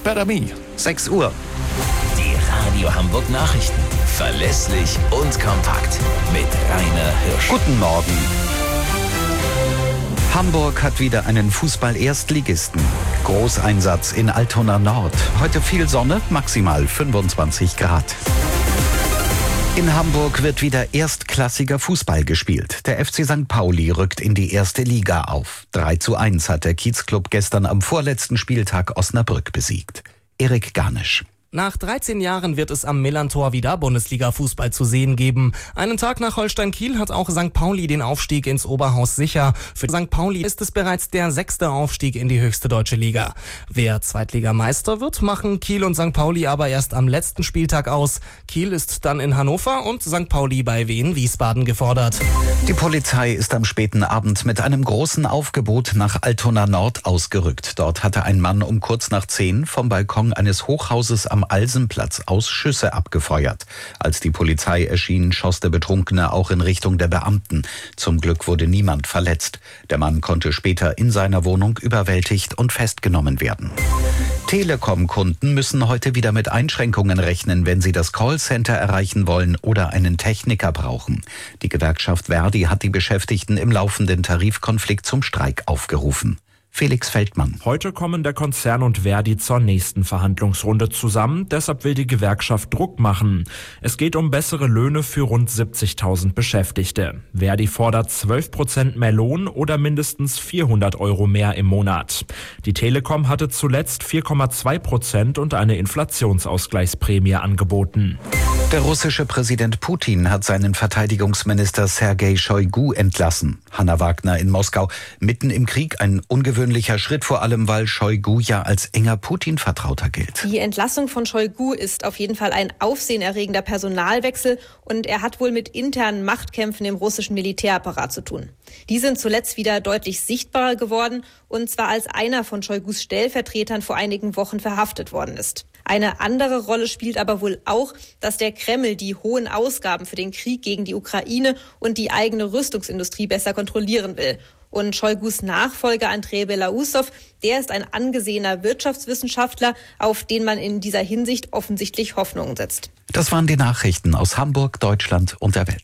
better me. 6 Uhr. Die Radio Hamburg Nachrichten. Verlässlich und kompakt. Mit Rainer Hirsch. Guten Morgen. Hamburg hat wieder einen Fußball-Erstligisten. Großeinsatz in Altona Nord. Heute viel Sonne, maximal 25 Grad. In Hamburg wird wieder erstklassiger Fußball gespielt. Der FC St. Pauli rückt in die erste Liga auf. 3:1 hat der Kiezclub gestern am vorletzten Spieltag Osnabrück besiegt. Erik Garnisch. Nach 13 Jahren wird es am Millantor wieder Bundesliga-Fußball zu sehen geben. Einen Tag nach Holstein Kiel hat auch St. Pauli den Aufstieg ins Oberhaus sicher. Für St. Pauli ist es bereits der 6. Aufstieg in die höchste deutsche Liga. Wer Zweitligameister wird, machen Kiel und St. Pauli aber erst am letzten Spieltag aus. Kiel ist dann in Hannover und St. Pauli bei Wien Wiesbaden gefordert. Die Polizei ist am späten Abend mit einem großen Aufgebot nach Altona Nord ausgerückt. Dort hatte ein Mann um kurz nach 10 vom Balkon eines Hochhauses am Alsenplatz aus Schüsse abgefeuert. Als die Polizei erschien, schoss der Betrunkene auch in Richtung der Beamten. Zum Glück wurde niemand verletzt. Der Mann konnte später in seiner Wohnung überwältigt und festgenommen werden. Telekom-Kunden müssen heute wieder mit Einschränkungen rechnen, wenn sie das Callcenter erreichen wollen oder einen Techniker brauchen. Die Gewerkschaft Verdi hat die Beschäftigten im laufenden Tarifkonflikt zum Streik aufgerufen. Felix Feldmann. Heute kommen der Konzern und Verdi zur nächsten Verhandlungsrunde zusammen. Deshalb will die Gewerkschaft Druck machen. Es geht um bessere Löhne für rund 70.000 Beschäftigte. Verdi fordert 12% mehr Lohn oder mindestens 400 € mehr im Monat. Die Telekom hatte zuletzt 4,2% und eine Inflationsausgleichsprämie angeboten. Der russische Präsident Putin hat seinen Verteidigungsminister Sergei Shoigu entlassen. Hanna Wagner in Moskau. Mitten im Krieg ein ungewöhnlicher Schritt, vor allem weil Shoigu ja als enger Putin-Vertrauter gilt. Die Entlassung von Shoigu ist auf jeden Fall ein aufsehenerregender Personalwechsel und er hat wohl mit internen Machtkämpfen im russischen Militärapparat zu tun. Die sind zuletzt wieder deutlich sichtbarer geworden und zwar als einer von Shoigus Stellvertretern vor einigen Wochen verhaftet worden ist. Eine andere Rolle spielt aber wohl auch, dass der Kreml die hohen Ausgaben für den Krieg gegen die Ukraine und die eigene Rüstungsindustrie besser kontrollieren will. Und Shoigus Nachfolger Andrei Belousov, der ist ein angesehener Wirtschaftswissenschaftler, auf den man in dieser Hinsicht offensichtlich Hoffnungen setzt. Das waren die Nachrichten aus Hamburg, Deutschland und der Welt.